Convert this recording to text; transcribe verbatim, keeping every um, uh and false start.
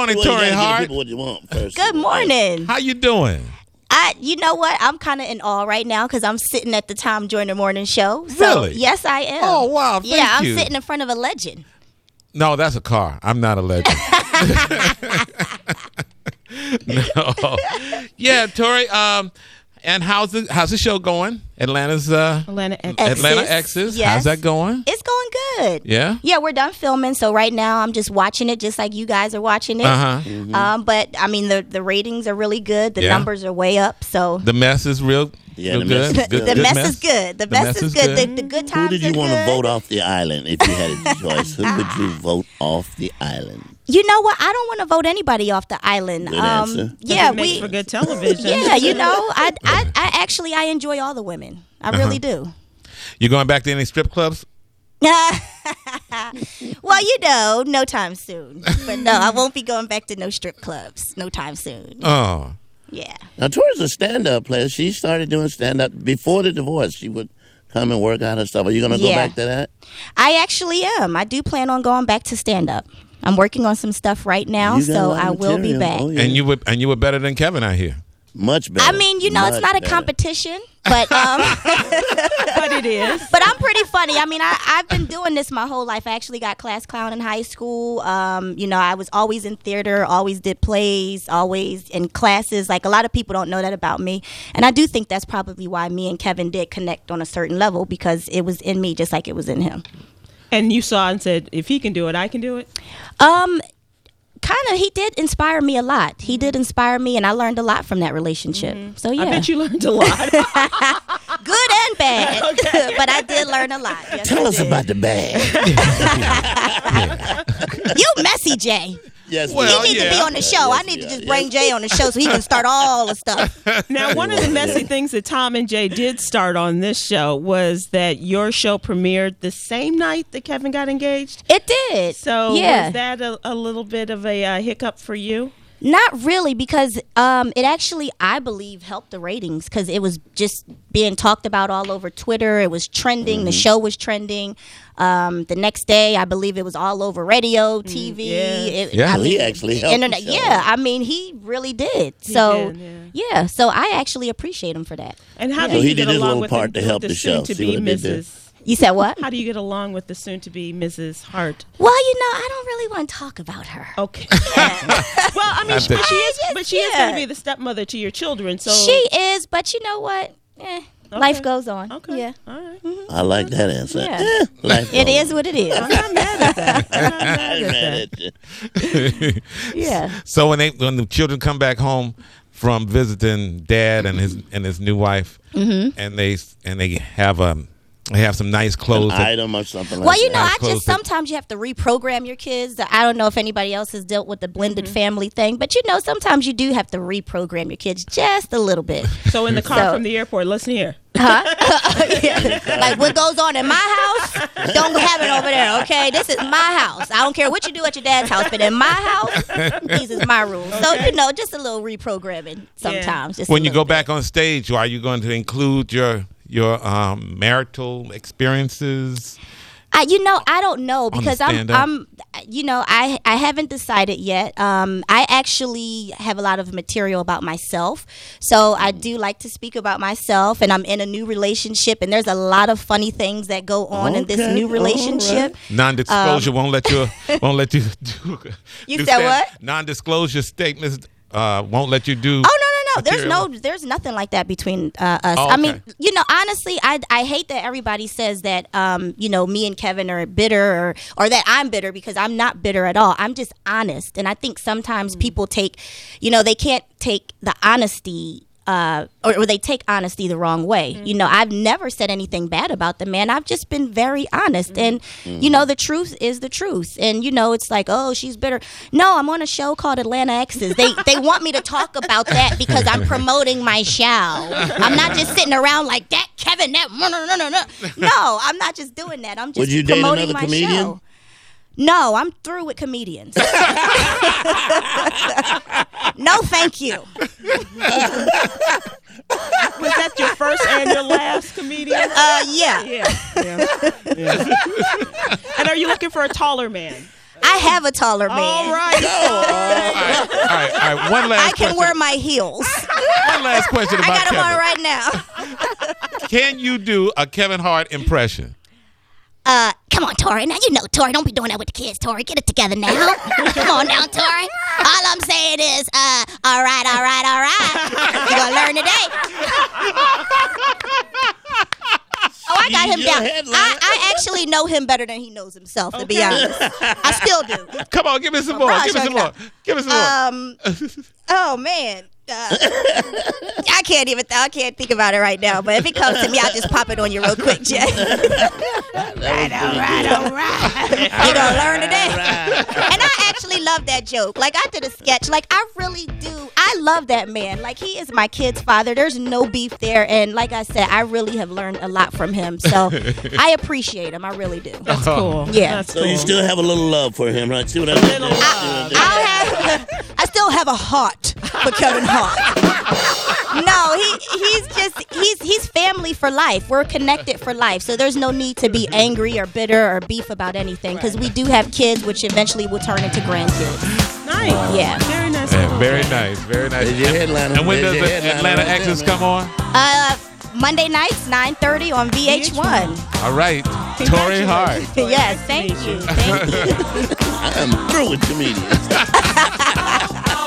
morning, well, Tori you Hart. People what you want first. Good morning. How you doing? I, you know what? I'm kind of in awe right now because I'm sitting at the Tom Joyner Morning Show. So, Really? yes, I am. Oh, wow. Thank yeah, I'm you. sitting in front of a legend. No, that's a car. I'm not a legend. No. Yeah, Tori. Um, and how's the how's the show going? Atlanta's uh, Atlanta X. Atlanta X's. Yes. How's that going? It's going good. Yeah. Yeah, we're done filming, so right now I'm just watching it, just like you guys are watching it. Uh huh. Mm-hmm. Um, but I mean, the the ratings are really good. The Yeah. numbers are way up. So The mess is real. Yeah, real the mess good. is Good- good. the good mess, is good. The, mess, is good. The, the good Who times did you are want to good. vote off the island if you had a choice? Who would you vote off the island? You know what? I don't want to vote anybody off the island. Good um, answer. Yeah, It makes we. for good television. Yeah, you know, I, I, I actually I enjoy all the women. I really do. You going back to any strip clubs? Well, you know, no time soon. But no, I won't be going back to no strip clubs. No time soon. Oh. Yeah. Now, Tori's a stand-up player. She started doing stand-up before the divorce. She would come and work out her stuff. Are you going to go Yeah. back to that? I actually am. I do plan on going back to stand up. I'm working on some stuff right now, You got a so lot of I will be material. back. Oh, yeah. And you were and you were better than Kevin out here. Much better. I mean, you know, it's Much not a better. competition, but um, But it is. but I'm pretty funny. I mean, I, I've been doing this my whole life. I actually got class clown in high school. Um, you know, I was always in theater, always did plays, always in classes. Like a lot of people don't know that about me, and I do think that's probably why me and Kevin did connect on a certain level because it was in me just like it was in him. And you saw and said, if he can do it, I can do it. Um, kind of. He did inspire me a lot. He did inspire me, and I learned a lot from that relationship. So yeah, I bet you learned a lot. good and bad. But I did learn a lot. Yes, Tell I us did. about the bag. You messy, Jay. Yes, Well, He needs to be yeah. on the show. I need to just bring Jay on the show so he can start all the stuff. Now, one of the messy things that Tom and Jay did start on this show was that your show premiered the same night that Kevin got engaged. It did. So yeah. was that a, a little bit of a uh, hiccup for you? Not really, because um, it actually, I believe, helped the ratings because it was just being talked about all over Twitter. It was trending. Mm-hmm. The show was trending. Um, the next day, I believe it was all over radio, T V. yeah. It, Yeah. I So he mean, actually helped internet. the show. Yeah, I mean, he really did. so, did, yeah. So I actually appreciate him for that. And how Yeah. do So you he get did his along little with part the, to help with the show. soon to See be what they did? Missus You said what? How do you get along with the soon to be Missus Hart? Well, you know, I don't really want to talk about her. Okay. well, I mean, I she, think- but she is, Yes, but she is yeah. going to be the stepmother to your children. So She is, but you know what? Eh, life goes on. Okay. Yeah. All right. I like that answer. Yeah. Eh, life It goes is what it is. I'm not mad at that. I'm not mad on. at Mad that. at you. Yeah. So when they when the children come back home from visiting dad and his and his new wife, Mm-hmm. and they and they have um they have some nice An clothes. that- item or something like Well, you know, that. I close just it. sometimes you have to reprogram your kids. I don't know if anybody else has dealt with the blended family thing, but you know, sometimes you do have to reprogram your kids just a little bit. So in the car So- from the airport, listen here. Yeah. Like what goes on in my house, don't have it over there, okay? This is my house. I don't care what you do at your dad's house, but in my house, these is my rules. So, you know, just a little reprogramming sometimes. Just a when you little go back on stage, are you going to include your your um, marital experiences? I, you know, I don't know because I'm, stand-up? I'm, you know, I, I haven't decided yet. Um, I actually have a lot of material about myself, so I do like to speak about myself. And I'm in a new relationship, and there's a lot of funny things that go on in this Okay, new all relationship. Non-disclosure won't let you won't let you do. Um, You do said stand- what? Non-disclosure statements uh, won't let you do. Oh no, no, no! There's material. no, there's nothing like that between uh, us. Oh, I mean, okay. you know, honestly, I, I hate that everybody says that, um, you know, me and Kevin are bitter, or, or that I'm bitter because I'm not bitter at all. I'm just honest, and I think sometimes people take, you know, they can't take the honesty. Uh, or, or they take honesty the wrong way. You know, I've never said anything bad about the man. I've just been very honest. And, you know, the truth is the truth. And, you know, it's like, oh, she's bitter. No, I'm on a show called Atlanta Exes. They they want me to talk about that because I'm promoting my show. I'm not just sitting around like that, Kevin, that, no, no, no, no, no. No, I'm not just doing that. I'm just Would you date promoting another my comedian? show. No, I'm through with comedians. No, thank you. Was that your first and your last comedian? Uh, yeah. Yeah. yeah. yeah. And are you looking for a taller man? I have a taller man. All right. Oh, All right, one last I can question. wear my heels. One last question I about got them Kevin. on right now. Can you do a Kevin Hart impression? Uh, come on, Tori. Now you know, Tori. Don't be doing that with the kids, Tori. Get it together now. Come on now, Tori. All I'm saying is, uh, all right, all right, all right. You gonna learn today. Oh, I got him You're down. a headliner. I, I actually know him better than he knows himself, to be honest. I still do. Come on, give me some more. Raj, Give me some check it more. out. Give me some more. Um, oh, man. Uh, I can't even, I can't think about it right now, but if it comes to me, I'll just pop it on you real quick, Jay. All right, all right, all right. You gonna learn today. And I actually love that joke. Like, I did a sketch. Like, I really do. I love that man. Like, he is my kid's father. There's no beef there. And like I said, I really have learned a lot from him. So I appreciate him. I really do. That's cool. Yeah. That's So cool. you still have a little love for him, right? See what I did little there? love. See what I I'll have, I still have a heart for Kevin Hart. No, he he's just he's he's family for life. We're connected for life, so there's no need to be angry or bitter or beef about anything because we do have kids, which eventually will turn into grandkids. Nice. Yeah. Very nice. Yeah, very nice, very nice. There's your headliner. And when There's does your the headliner Atlanta right there, Exes man. come on? Uh, Monday nights, nine thirty on V H one. All right, Tori Hart. Yes, thank you. Thank you. I am through with comedians.